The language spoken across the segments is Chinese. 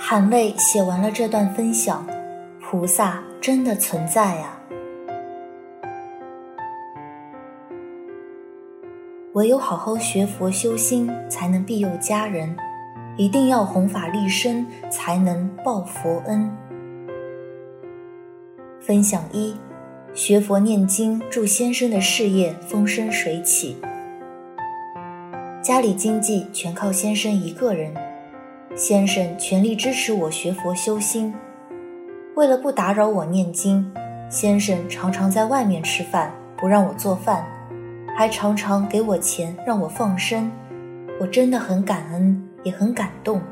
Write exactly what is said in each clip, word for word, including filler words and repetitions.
含泪写完了这段分享，菩萨真的存在啊！唯有好好学佛修心，才能庇佑家人，一定要弘法利生，才能报佛恩。分享一：学佛念经，助先生的事业风生水起。家里经济全靠先生一个人，先生全力支持我学佛修心。为了不打扰我念经，先生常常在外面吃饭，不让我做饭，还常常给我钱让我放生，我真的很感恩，也很感动。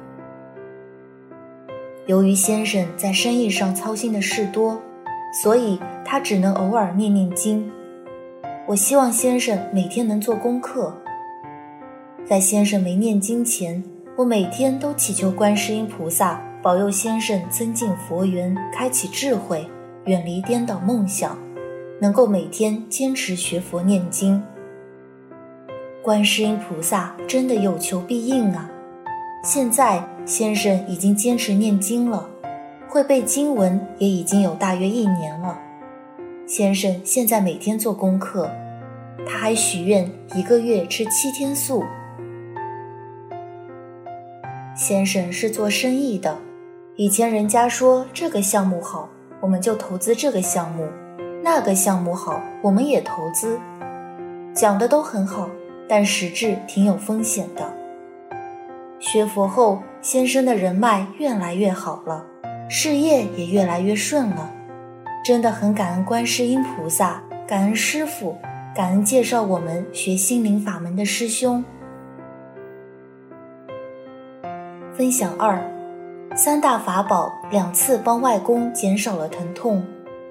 由于先生在生意上操心的事多，所以他只能偶尔念念经。我希望先生每天能做功课。在先生没念经前，我每天都祈求观世音菩萨保佑先生增进佛缘，开启智慧，远离颠倒梦想，能够每天坚持学佛念经。观世音菩萨真的有求必应啊！现在先生已经坚持念经了，会背经文也已经有大约一年了。先生现在每天做功课，他还许愿一个月吃七天素。先生是做生意的，以前人家说这个项目好，我们就投资这个项目，那个项目好，我们也投资，讲的都很好，但实质挺有风险的。学佛后，先生的人脉越来越好了，事业也越来越顺了，真的很感恩观世音菩萨，感恩师父，感恩介绍我们学心灵法门的师兄。分享二：三大法宝两次帮外公减少了疼痛。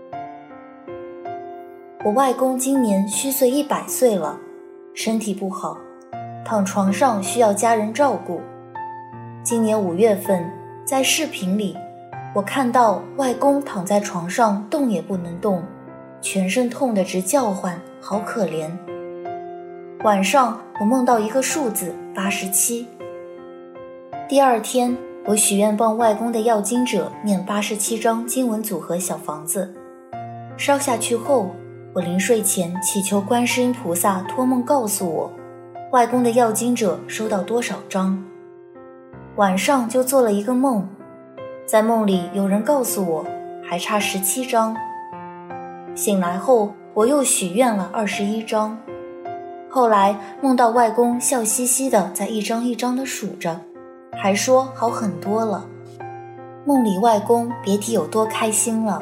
我外公今年虚岁一百岁了，身体不好，躺床上需要家人照顾。今年五月份，在视频里，我看到外公躺在床上动也不能动，全身痛得直叫唤，好可怜。晚上我梦到一个数字八十七。第二天，我许愿帮外公的要经者念八十七张经文组合小房子。烧下去后，我临睡前祈求观世音菩萨托梦告诉我，外公的要经者收到多少张。晚上就做了一个梦，在梦里有人告诉我还差十七张。醒来后，我又许愿了二十一张。后来梦到外公笑嘻嘻的在一张一张的数着，还说好很多了。梦里外公别提有多开心了。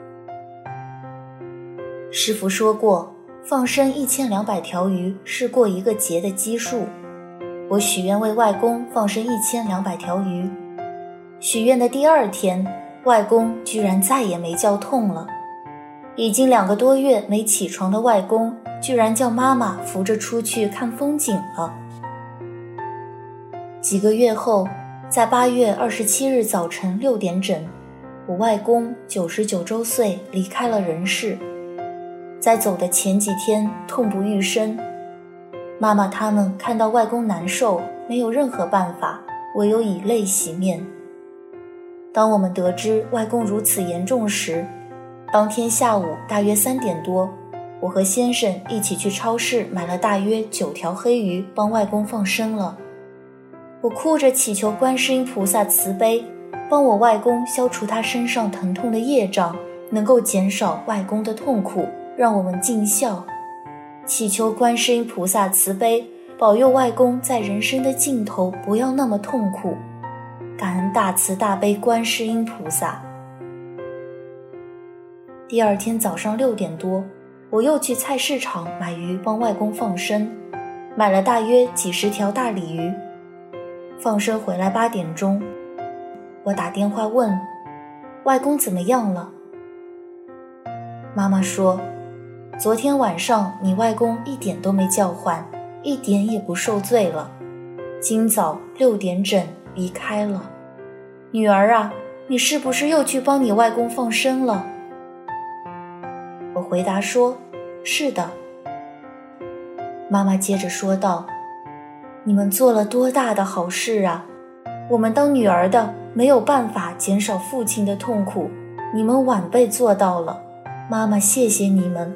师父说过，放生一千两百条鱼是过一个节的基数。我许愿为外公放生一千两百条鱼。许愿的第二天，外公居然再也没叫痛了。已经两个多月没起床的外公，居然叫妈妈扶着出去看风景了。几个月后，在八月二十七日早晨六点整，我外公九十九周岁离开了人世。在走的前几天痛不欲生，妈妈他们看到外公难受，没有任何办法，唯有以泪洗面。当我们得知外公如此严重时，当天下午大约三点多，我和先生一起去超市买了大约九条黑鱼，帮外公放生了。我哭着祈求观世音菩萨慈悲，帮我外公消除他身上疼痛的业障，能够减少外公的痛苦，让我们尽孝。祈求观世音菩萨慈悲，保佑外公在人生的尽头不要那么痛苦。感恩大慈大悲观世音菩萨。第二天早上六点多，我又去菜市场买鱼帮外公放生，买了大约几十条大鲤鱼。放生回来八点钟，我打电话问外公怎么样了。妈妈说，昨天晚上你外公一点都没叫唤，一点也不受罪了，今早六点整离开了。女儿啊，你是不是又去帮你外公放生了？我回答说，是的。妈妈接着说道，你们做了多大的好事啊！我们当女儿的没有办法减少父亲的痛苦，你们晚辈做到了，妈妈谢谢你们。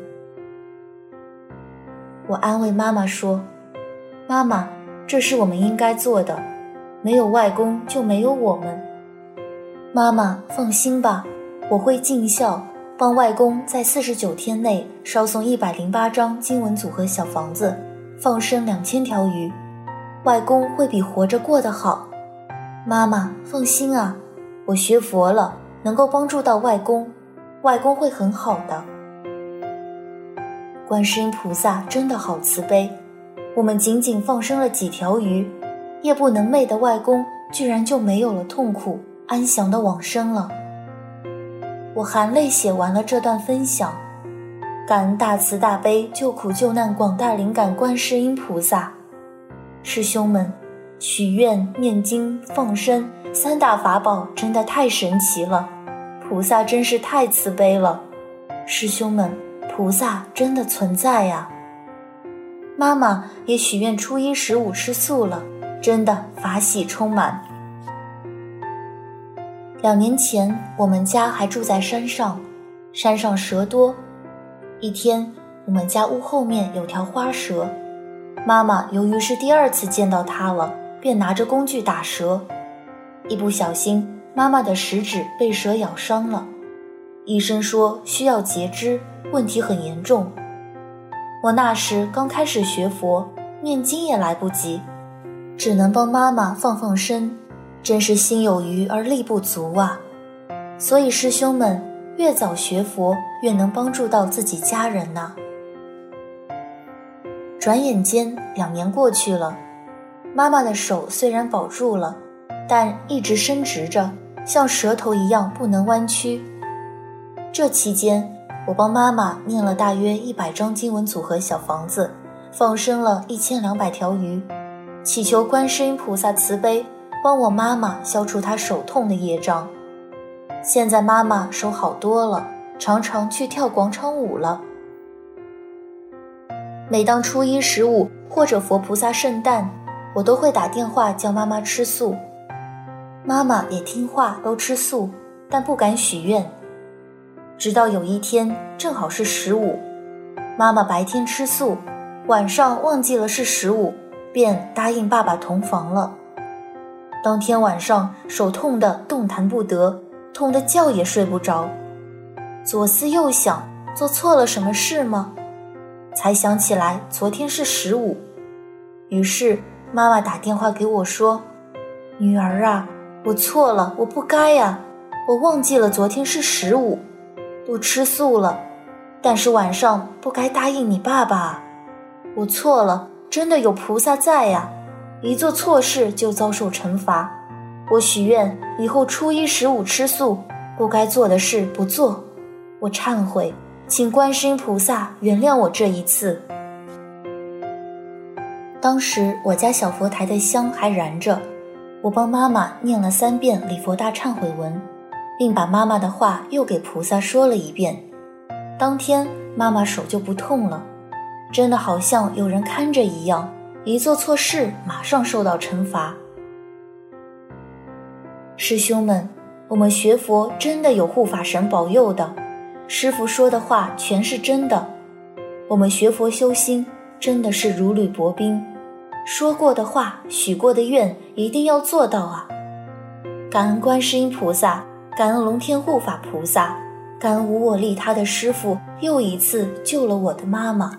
我安慰妈妈说，妈妈，这是我们应该做的，没有外公就没有我们。妈妈放心吧，我会尽孝，帮外公在四十九天内烧送一百零八张经文组合小房子，放生两千条鱼，外公会比活着过得好。妈妈放心啊，我学佛了，能够帮助到外公，外公会很好的。观世音菩萨真的好慈悲，我们仅仅放生了几条鱼，夜不能寐的外公居然就没有了痛苦，安详的往生了。我含泪写完了这段分享，感恩大慈大悲救苦救难广大灵感观世音菩萨。师兄们，许愿、念经、放生三大法宝真的太神奇了，菩萨真是太慈悲了。师兄们，菩萨真的存在呀。妈妈也许愿初一十五吃素了，真的法喜充满。两年前我们家还住在山上，山上蛇多。一天我们家屋后面有条花蛇，妈妈由于是第二次见到它了，便拿着工具打蛇，一不小心妈妈的食指被蛇咬伤了，医生说需要截肢，问题很严重。我那时刚开始学佛，念经也来不及，只能帮妈妈放放生，真是心有余而力不足啊。所以师兄们，越早学佛越能帮助到自己家人呐、啊。转眼间两年过去了，妈妈的手虽然保住了，但一直伸直着，像舌头一样不能弯曲。这期间我帮妈妈念了大约一百张经文组合小房子，放生了一千两百条鱼，祈求观世音菩萨慈悲，帮我妈妈消除她手痛的业障。现在妈妈手好多了，常常去跳广场舞了。每当初一十五或者佛菩萨圣诞，我都会打电话叫妈妈吃素。妈妈也听话都吃素，但不敢许愿。直到有一天正好是十五，妈妈白天吃素，晚上忘记了是十五，便答应爸爸同房了。当天晚上手痛得动弹不得，痛得觉也睡不着，左思右想，做错了什么事吗？才想起来昨天是十五。于是妈妈打电话给我说，女儿啊，我错了，我不该呀，我忘记了昨天是十五，都吃素了，但是晚上不该答应你爸爸，我错了，真的有菩萨在呀，一做错事就遭受惩罚。我许愿以后初一十五吃素，不该做的事不做，我忏悔，请观世音菩萨原谅我这一次。当时我家小佛台的香还燃着，我帮妈妈念了三遍礼佛大忏悔文，并把妈妈的话又给菩萨说了一遍。当天妈妈手就不痛了，真的好像有人看着一样，一做错事马上受到惩罚。师兄们，我们学佛真的有护法神保佑的，师父说的话全是真的。我们学佛修心真的是如履薄冰，说过的话，许过的愿一定要做到啊！感恩观世音菩萨，感恩龙天护法菩萨，感恩无我利他的师父又一次救了我的妈妈。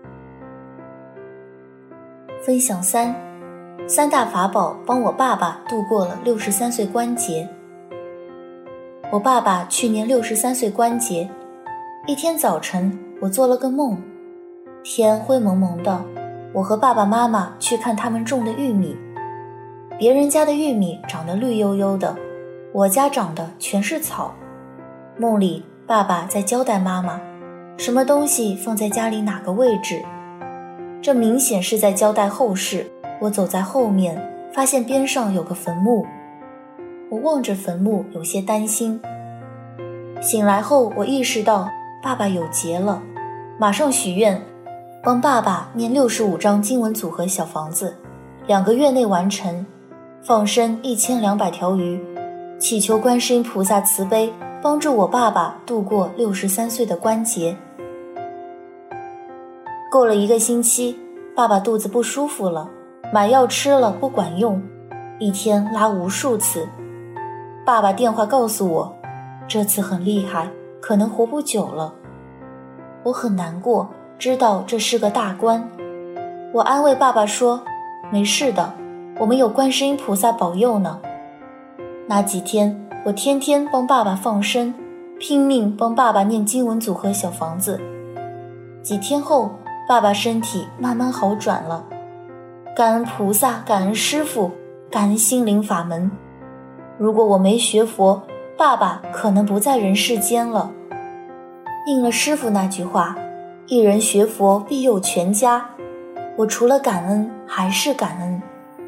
分享三，三大法宝帮我爸爸度过了六十三岁关节。我爸爸去年六十三岁关节，一天早晨我做了个梦，天灰蒙蒙的，我和爸爸妈妈去看他们种的玉米。别人家的玉米长得绿油油的，我家长的全是草。梦里爸爸在交代妈妈，什么东西放在家里哪个位置，这明显是在交代后事。我走在后面，发现边上有个坟墓，我望着坟墓有些担心。醒来后我意识到爸爸有劫了，马上许愿帮爸爸念六十五张经文组合小房子，两个月内完成，放生一千两百条鱼， 祈求观世音菩萨慈悲，帮助我爸爸度过六十三岁的关节。过了一个星期，爸爸肚子不舒服了，买药吃了不管用，一天拉无数次。爸爸电话告诉我，这次很厉害，可能活不久了。我很难过，知道这是个大关。我安慰爸爸说，没事的，我们有观世音菩萨保佑呢。那几天我天天帮爸爸放生，拼命帮爸爸念经文组合小房子。几天后，爸爸身体慢慢好转了。感恩菩萨，感恩师父，感恩心灵法门。如果我没学佛，爸爸可能不在人世间了。应了师父那句话，一人学佛必佑全家。我除了感恩还是感恩。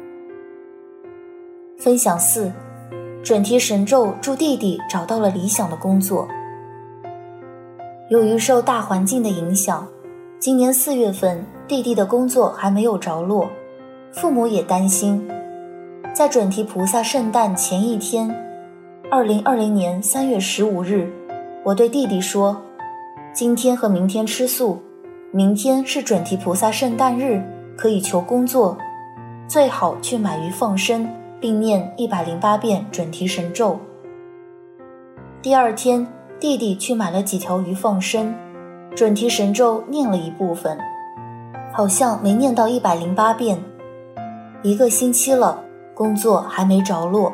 分享四，准提神咒助弟弟找到了理想的工作。由于受大环境的影响，今年四月份弟弟的工作还没有着落，父母也担心。在准提菩萨圣诞前一天，二零二零年三月十五日，我对弟弟说，今天和明天吃素，明天是准提菩萨圣诞日，可以求工作，最好去买鱼放生，并念一百零八遍准提神咒。第二天，弟弟去买了几条鱼放生，准提神咒念了一部分，好像没念到一百零八遍。一个星期了，工作还没着落。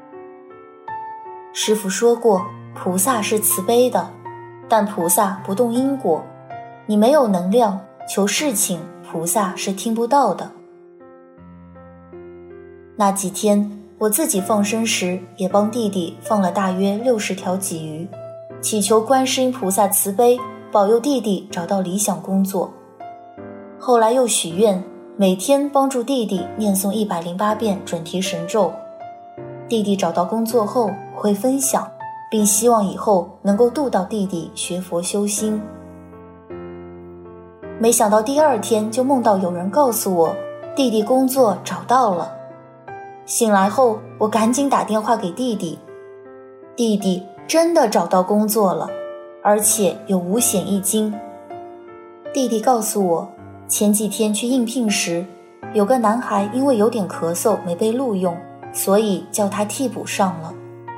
师父说过，菩萨是慈悲的，但菩萨不动因果，你没有能量求事情，菩萨是听不到的。那几天我自己放生时，也帮弟弟放了大约六十条鲫鱼，祈求观世音菩萨慈悲，保佑弟弟找到理想工作。后来又许愿，每天帮助弟弟念诵一百零八遍准提神咒。弟弟找到工作后会分享，并希望以后能够度到弟弟学佛修心。没想到第二天就梦到有人告诉我，弟弟工作找到了。醒来后，我赶紧打电话给弟弟，弟弟真的找到工作了，而且有五险一金。弟弟告诉我，前几天去应聘时，有个男孩因为有点咳嗽没被录用，所以叫他替补上了。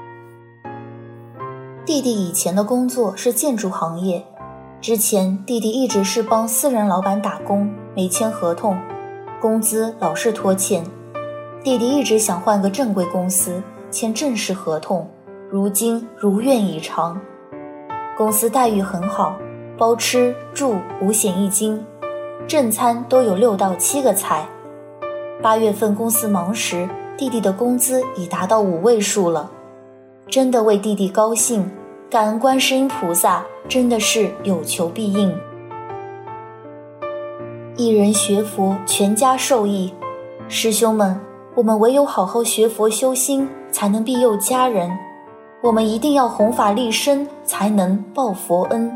弟弟以前的工作是建筑行业，之前弟弟一直是帮私人老板打工，没签合同，工资老是拖欠。弟弟一直想换个正规公司，签正式合同，如今如愿以偿。公司待遇很好，包吃住五险一金，正餐都有六到七个菜。八月份公司忙时，弟弟的工资已达到五位数了，真的为弟弟高兴，感恩观世音菩萨，真的是有求必应。一人学佛，全家受益。师兄们，我们唯有好好学佛修心，才能庇佑家人。我们一定要弘法利生，才能报佛恩。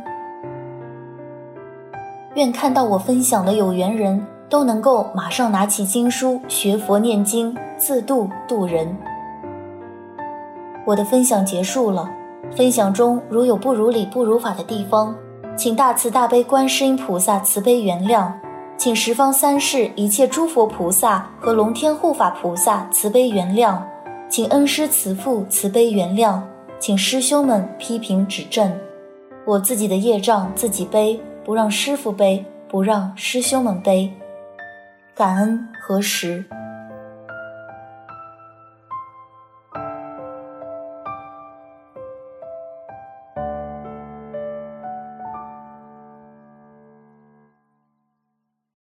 愿看到我分享的有缘人都能够马上拿起经书学佛念经，自度度人。我的分享结束了，分享中如有不如理不如法的地方，请大慈大悲观世音菩萨慈悲原谅，请十方三世一切诸佛菩萨和龙天护法菩萨慈悲原谅，请恩师慈父慈悲原谅，请师兄们批评指正。我自己的业障自己背，不让师父背，不让师兄们背。感恩何时？